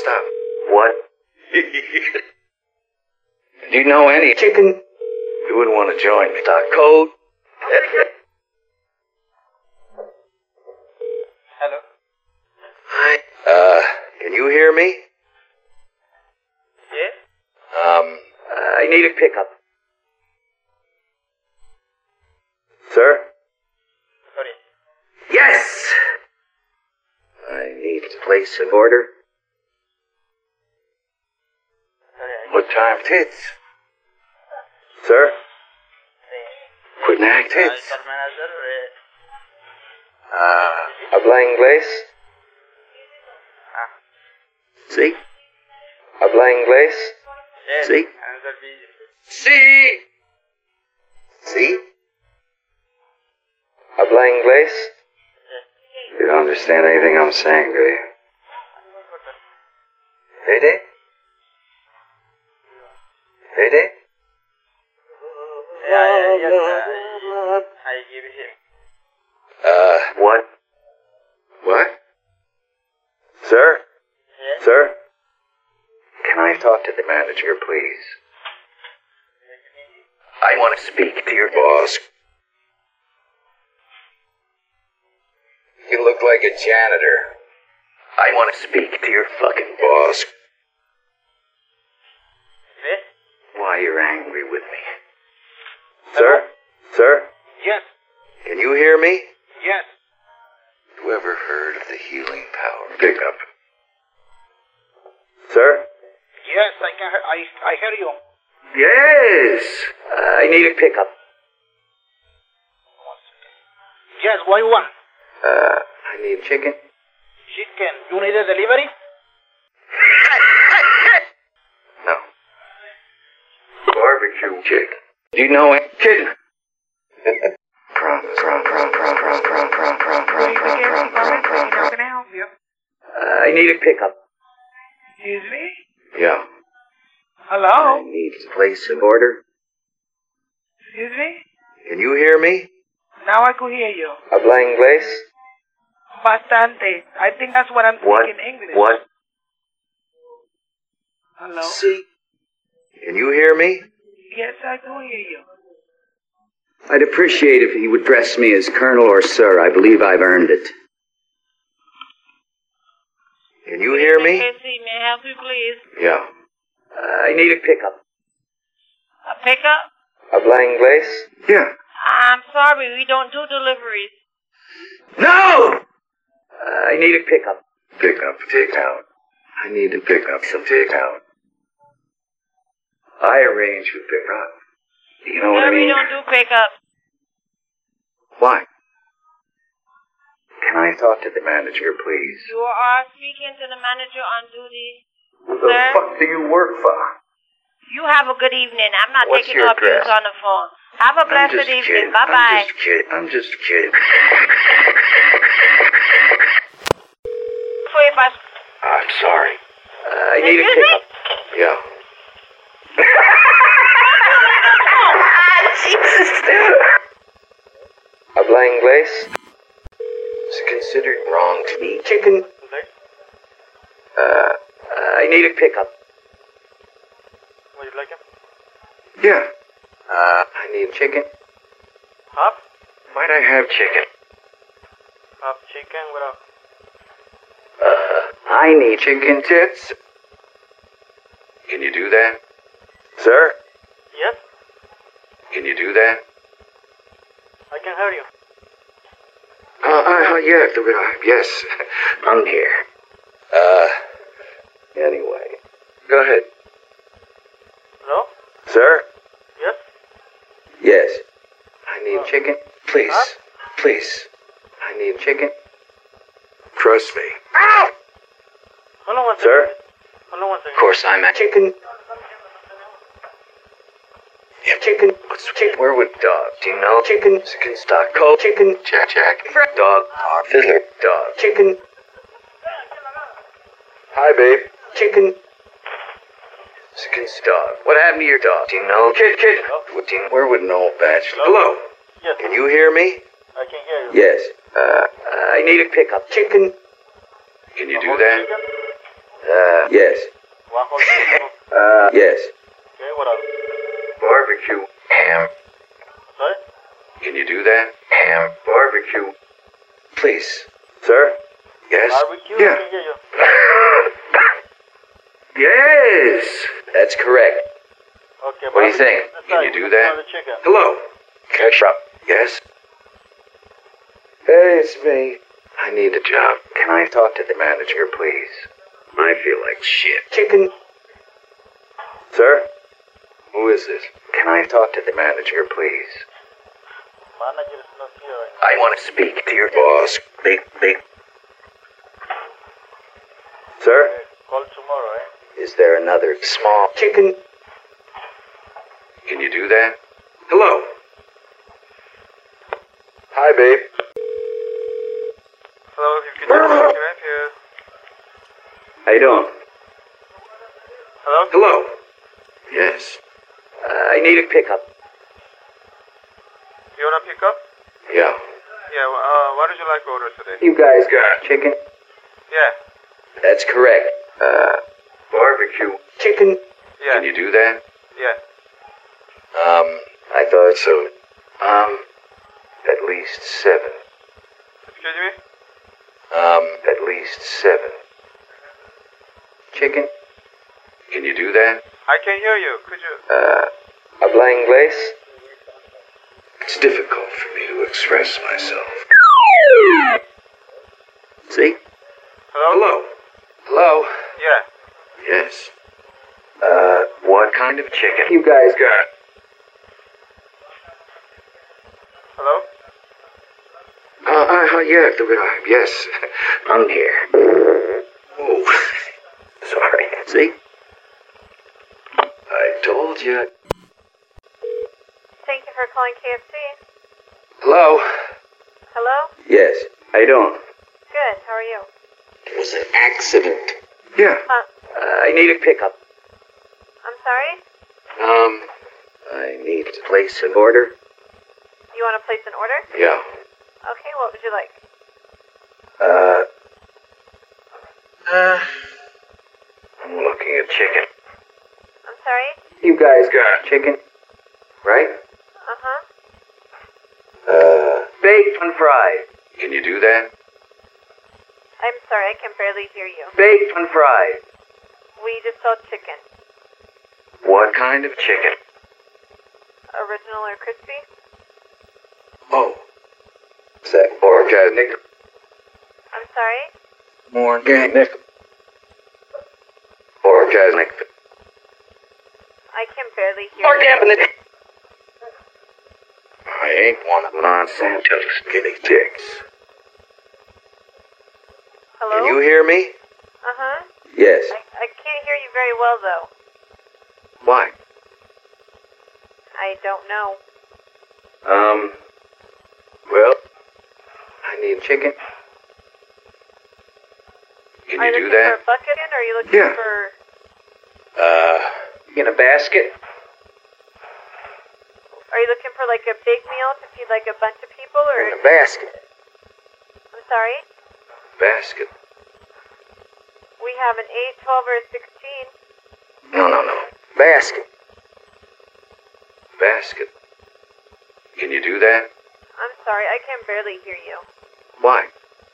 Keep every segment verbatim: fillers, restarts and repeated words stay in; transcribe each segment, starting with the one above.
stop. What? Do you know any chicken? You wouldn't want to join me. Stock code? Hello? Hi. Uh, can you hear me? Yes? Um, I need a pickup. Sir? Sorry. Yes! I need to place an order. Sorry, I What time? Tits. Sir? Quit nagging tits. Store manager. Uh, habla inglés? Ah. Sí. Habla inglés? Yes. Sí. Another busy. Sí. Sí. Habla inglés? Yes. You don't understand anything I'm saying, do you? Ready? Ready? Yeah, yeah, yes. I, I give him. Uh, what? What? Sir? Yes? Sir? Can I talk to the manager, please? I want to speak to your boss. You look like a janitor. I want to speak to your fucking boss. Yes? Why you're angry with me? Sir? Sir? Yes. Can you hear me? Yes. You ever heard of the healing power? Pick up. Sir? Yes, I can. Hear, I I hear you. Yes. I need a pickup. Yes. What you want? Uh, I need chicken. Chicken. You need a delivery? No. Barbecue chicken. Do you know it? Chicken. Prom, prom, prom, prom, prom, prom, prom, prom, prom, prom, prom, prom, prom, How prom. can I help you? I need a pickup. Excuse me? Yeah. I Hello? need to place an order. Excuse me? Can you hear me? Now I can hear you. Habla inglés? Bastante. I think that's what I'm What? speaking English. What? Hello? See? Can you hear me? Yes, I can hear you. I'd appreciate if he would address me as Colonel or Sir. I believe I've earned it. Can you hear me? K C, may I help you, please? Yeah. I need a pickup. A pickup? Habla inglés? Yeah. I'm sorry, we don't do deliveries. No! I need a pickup. Pick up, take out. I need to pick up some take out. I arrange with pick up. You know what Sir, I mean? we don't do pickups. Why? Can I talk to the manager, please? You are speaking to the manager on duty. Who Sir? the fuck do you work for? You have a good evening. I'm not What's taking your no abuse address? on the phone. Have a I'm blessed just evening. kidding. Bye-bye. I'm just kidding. I'm just kidding. So if I... I'm sorry. Uh, I need a Excuse me? pickup. Yeah. Habla inglés? It's considered wrong to be chicken. Uh, I need a pickup. Would you like him? Yeah. Uh, I need chicken. Half? Might I have chicken? Half chicken with Uh, I need chicken tits. Can you do that? Sir? a... Yes? Can you do that? I can hear you. Uh, uh, yeah, do it. Uh, yes, I'm here. Uh, anyway, go ahead. Hello? Sir? Yes? Yes. I need Uh, chicken. Please. huh? Please. I need chicken. Trust me. Ow! Hold on one second. Sir? Hold on one second. Of course I'm at chicken. Yeah, chicken. What's chicken? Where would dog? Do you know chicken? Chicken stock. Cold chicken. Jack Jack. Dog. Dog. Fiddler. Dog. Chicken. Hi, babe. Chicken. Chicken dog. What happened to your dog? Do you know? Kid, kid. What do you, where would an old bachelor? Hello. Yes, Can you hear me? I can hear you. Yes. Uh, I need a pickup. Chicken. Can you do Hold that? chicken? Uh, yes. One whole chicken. Uh, yes. Okay, what else? Barbecue. Ham. Sorry? Can you do that? Ham. Barbecue. Please. Sir? Yes? Barbecue? Yeah. I can hear you. Yes. That's correct. Okay, What do you barbecue think? is the Can side. you do We that? smell the chicken. Hello. Ketchup. Yes? Hey, it's me. I need a job. Can I talk to the manager, please? I feel like shit. Chicken. Sir? Who is this? Can I talk to the manager, please? Manager is not here. I want to speak to your boss. Big, big. Sir? Okay, call tomorrow, eh? Is there another Small chicken. Can you do that? Hello. Hi, babe. Hello, you can can I help you? How you doing? Hello? Hello. Yes. Uh, I need a pickup. You wanna pick up? Yeah. Yeah, well, uh, what would you like to order today? You guys got chicken? Yeah, That's correct. Uh, barbecue. Chicken. yeah, Can you do that? yeah. Um, I thought so. Um, at least seven. Excuse me? Um, at least seven. Chicken? Can you do that? I can hear you. Could you? Uh, Habla inglés? it's difficult for me to express myself. See? Hello? Hello. Hello. Yeah. Yes. Uh, what kind of chicken? You guys got? Hello? Uh, uh, uh yeah, the, uh, yes. I'm here. Oh, sorry. See? I told you. Thank you for calling K F C. Hello. Hello? Yes. How you doing? Good. How are you? It was an accident. Yeah. Huh? Uh, I need a pickup. I'm sorry? Um, I need to place an order. You want to place an order? Yeah. Okay, what would you like? Uh, uh, I'm looking at chicken. I'm sorry? You guys got chicken? Right? Uh-huh. Uh, Baked and fried. can you do that? I'm sorry, I can barely hear you. Baked and fried. We just sell chicken. What kind of chicken? Original or crispy? Oh. Is that organic? I'm sorry? Organic. Organic. I can barely hear you. Organic. I ain't one of Monsanto's guinea pigs. Hello? Can you hear me? Uh-huh. Yes. I, I can't hear you very well, though. Why? I don't know. Um, Well, I need chicken? Can are you you do looking that? for a bucket in, or are you looking Yeah. for... Uh, In a basket? Are you looking for, like, a big meal to feed, like, a bunch of people, or... in a basket. I'm sorry? Basket. We have an eight, twelve, or a sixteen. No, no, no. Basket. Basket. Can you do that? I'm sorry, I can barely hear you. Why?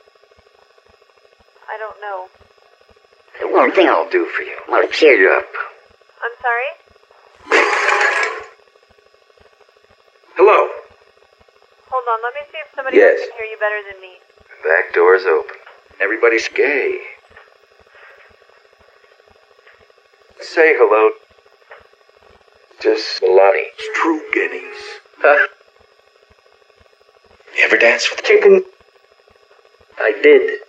I don't know. One thing I'll do for you. I'll cheer you up. I'm sorry? Hello. Hold on, let me see if somebody Yes. else can hear you better than me. Back door's open. Everybody's gay. Say hello. Just Lonnie. True guineas. Huh? You ever dance with chicken? I did.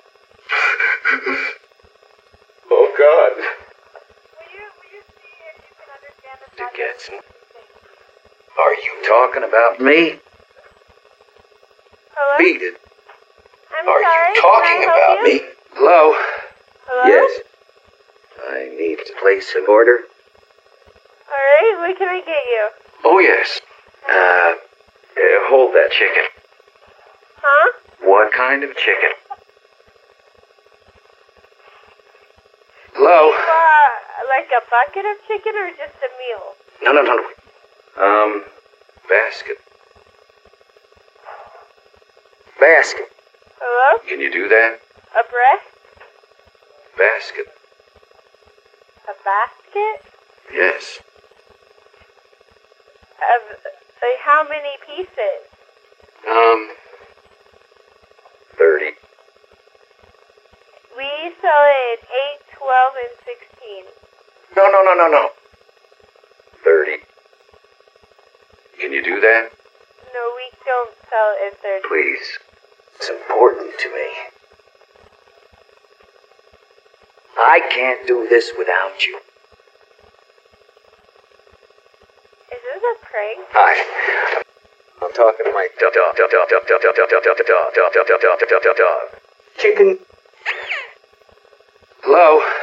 Oh, God. Will you, will you see if you can understand this? To get some. Are you talking about me? Hello? Beat it. I'm Are sorry, you talking can I help about you? me? Hello? Hello? Yes. I need to place an order. Alright, what can I get you? Oh, yes. Uh, uh, hold that chicken. Huh? What kind of chicken? Hello? Uh, like a bucket of chicken or just a meal? No, no, no, no. Um, basket. Basket. Hello? Can you do that? A breast? Basket. A basket? Yes. Of, like, how many pieces? Um, thirty. We sell it in eight, twelve, and sixteen. No, no, no, no, no. thirty. Can you do that? No, we don't sell it in thirty. Please. It's important to me. I can't do this without you. Is this a prank? Hi. I'm talking to my dog, dog, dog, dog, dog, dog, dog, dog, dog, dog, dog, dog, dog, dog, dog, dog. Chicken. Hello?